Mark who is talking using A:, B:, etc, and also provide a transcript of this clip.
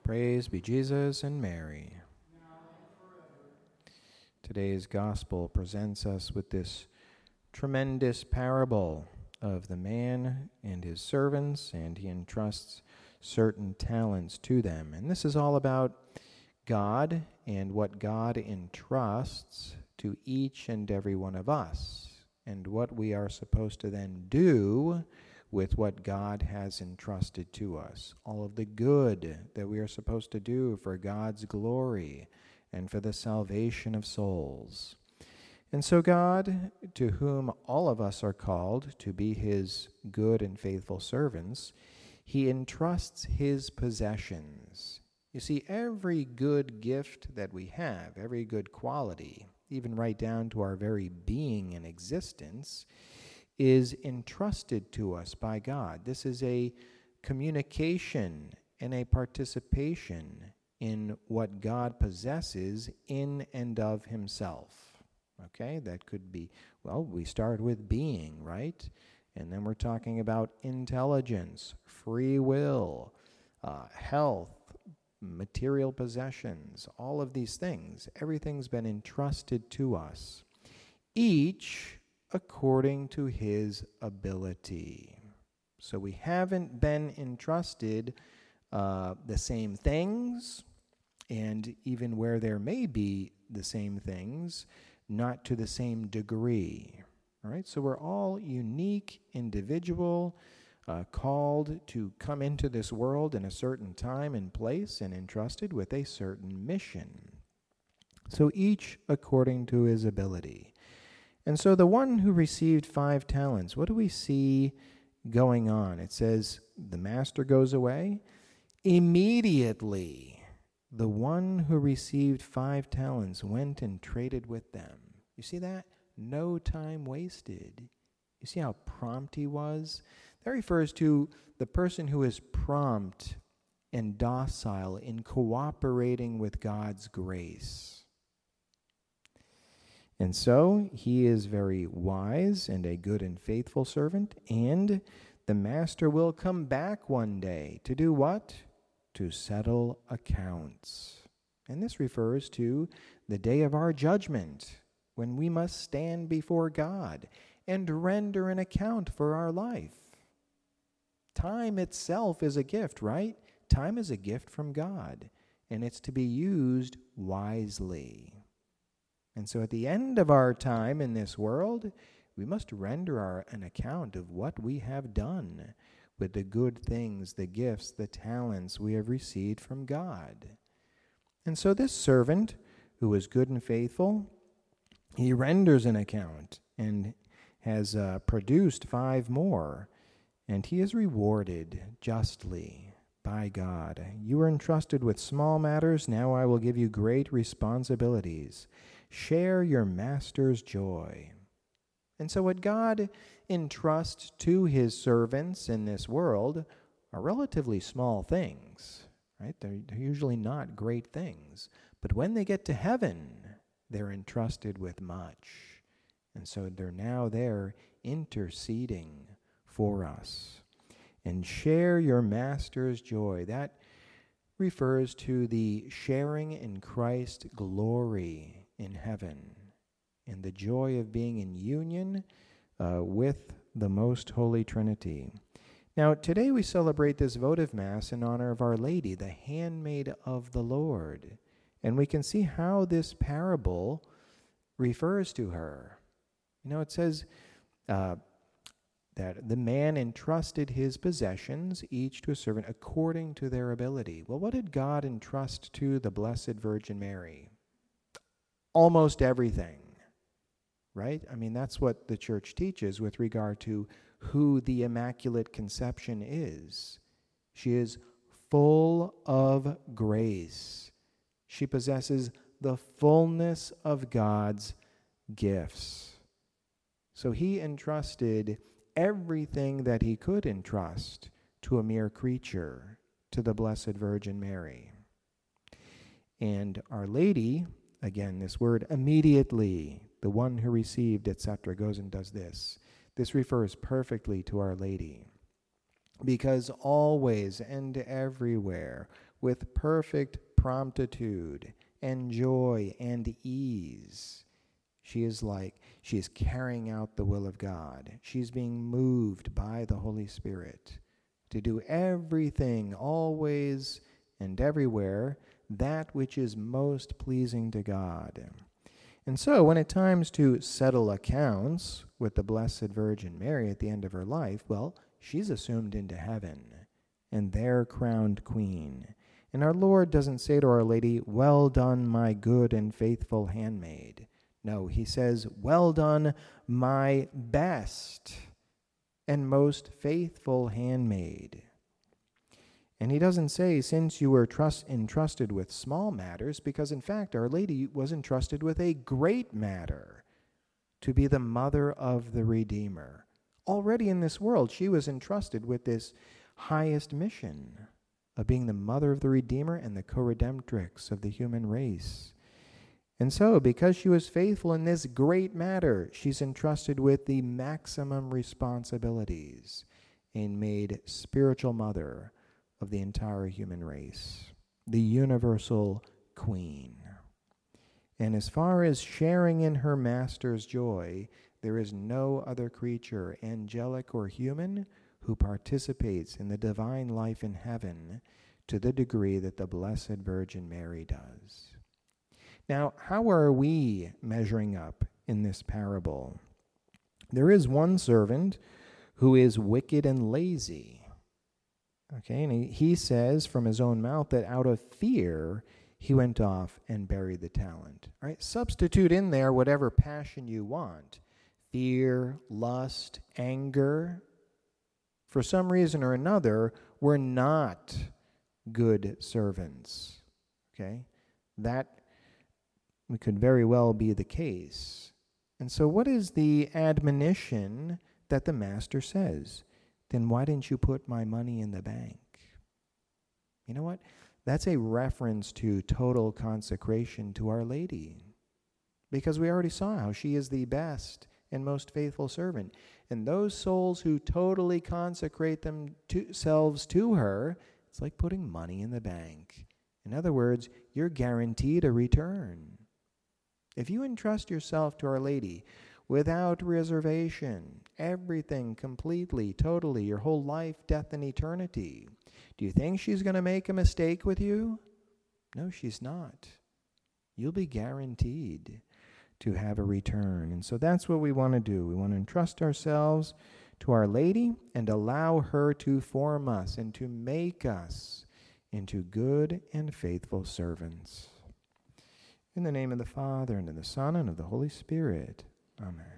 A: Praise be Jesus and Mary. Today's gospel presents us with this tremendous parable of the man and his servants, and he entrusts certain talents to them. And this is all about God and what God entrusts to each and every one of us, and what we are supposed to then do with what God has entrusted to us. All of the good that we are supposed to do for God's glory and for the salvation of souls. And so God, to whom all of us are called to be his good and faithful servants, he entrusts his possessions. You see, every good gift that we have, every good quality, even right down to our very being and existence, is entrusted to us by God. This is a communication and a participation in what God possesses in and of himself. Okay, that could be, well, we start with being, right? And then we're talking about intelligence, free will, health, material possessions, all of these things. Everything's been entrusted to us, each according to his ability. So we haven't been entrusted the same things, and even where there may be the same things, not to the same degree. All right, so we're all unique, individual, called to come into this world in a certain time and place and entrusted with a certain mission. So each according to his ability. And so the one who received 5 talents, what do we see going on? It says the master goes away. Immediately, the one who received 5 talents went and traded with them. You see that? No time wasted. You see how prompt he was? That refers to the person who is prompt and docile in cooperating with God's grace. And so he is very wise and a good and faithful servant, and the master will come back one day to do what? To settle accounts. And this refers to the day of our judgment, when we must stand before God and render an account for our life. Time itself is a gift, right? Time is a gift from God, and it's to be used wisely. And so at the end of our time in this world, we must render an account of what we have done with the good things, the gifts, the talents we have received from God. And so this servant, who is good and faithful, he renders an account and has produced 5 more, and he is rewarded justly by God. You are entrusted with small matters, now I will give you great responsibilities. Share your master's joy. And so what God entrusts to his servants in this world are relatively small things, right? They're usually not great things. But when they get to heaven, they're entrusted with much. And so they're now there interceding for us. And share your master's joy. That refers to the sharing in Christ's glory in heaven, and the joy of being in union with the most holy Trinity. Now, today we celebrate this votive Mass in honor of Our Lady, the handmaid of the Lord. And we can see how this parable refers to her. You know, it says that the man entrusted his possessions, each to a servant, according to their ability. Well, what did God entrust to the Blessed Virgin Mary? Almost everything, right? I mean, that's what the Church teaches with regard to who the Immaculate Conception is. She is full of grace. She possesses the fullness of God's gifts. So he entrusted everything that he could entrust to a mere creature, to the Blessed Virgin Mary. And Our Lady, again, this word immediately, the one who received, etc., goes and does this. This refers perfectly to Our Lady, because always and everywhere with perfect promptitude and joy and ease. She is carrying out the will of God. She's being moved by the Holy Spirit to do everything, always and everywhere, that which is most pleasing to God. And so when it comes to settle accounts with the Blessed Virgin Mary at the end of her life, well, she's assumed into heaven and there crowned queen. And our Lord doesn't say to Our Lady, "Well done, my good and faithful handmaid." No, he says, "Well done, my best and most faithful handmaid." And he doesn't say, "Since you were entrusted with small matters," because in fact Our Lady was entrusted with a great matter, to be the mother of the Redeemer. Already in this world, she was entrusted with this highest mission of being the mother of the Redeemer and the co-redemptrix of the human race. And so, because she was faithful in this great matter, she's entrusted with the maximum responsibilities and made spiritual mother of the entire human race, the universal queen. And as far as sharing in her master's joy, there is no other creature, angelic or human, who participates in the divine life in heaven to the degree that the Blessed Virgin Mary does. Now, how are we measuring up in this parable? There is one servant who is wicked and lazy. Okay, and he says from his own mouth that out of fear he went off and buried the talent. All right, substitute in there whatever passion you want. Fear, lust, anger. For some reason or another, we're not good servants. Okay, that could very well be the case. And so what is the admonition that the master says? Then why didn't you put my money in the bank? You know what? That's a reference to total consecration to Our Lady, because we already saw how she is the best and most faithful servant. And those souls who totally consecrate themselves to her, it's like putting money in the bank. In other words, you're guaranteed a return. If you entrust yourself to Our Lady without reservation, everything completely, totally, your whole life, death, and eternity, do you think she's going to make a mistake with you? No, she's not. You'll be guaranteed to have a return. And so that's what we want to do. We want to entrust ourselves to Our Lady and allow her to form us and to make us into good and faithful servants. In the name of the Father, and of the Son, and of the Holy Spirit. Amen.